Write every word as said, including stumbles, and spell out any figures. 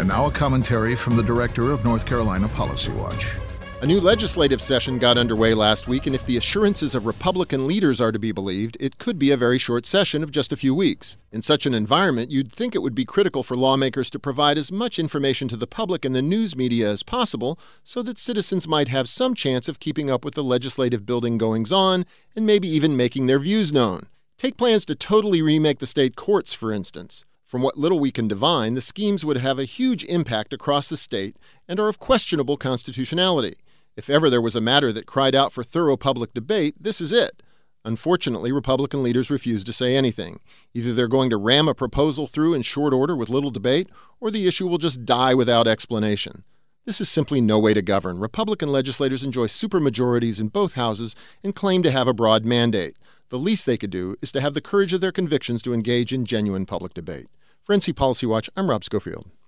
And now a commentary from the director of North Carolina Policy Watch. A new legislative session got underway last week, and if the assurances of Republican leaders are to be believed, it could be a very short session of just a few weeks. In such an environment, you'd think it would be critical for lawmakers to provide as much information to the public and the news media as possible so that citizens might have some chance of keeping up with the legislative building goings-on and maybe even making their views known. Take plans to totally remake the state courts, for instance. From what little we can divine, the schemes would have a huge impact across the state and are of questionable constitutionality. If ever there was a matter that cried out for thorough public debate, this is it. Unfortunately, Republican leaders refuse to say anything. Either they're going to ram a proposal through in short order with little debate, or the issue will just die without explanation. This is simply no way to govern. Republican legislators enjoy supermajorities in both houses and claim to have a broad mandate. The least they could do is to have the courage of their convictions to engage in genuine public debate. For N C Policy Watch, I'm Rob Schofield.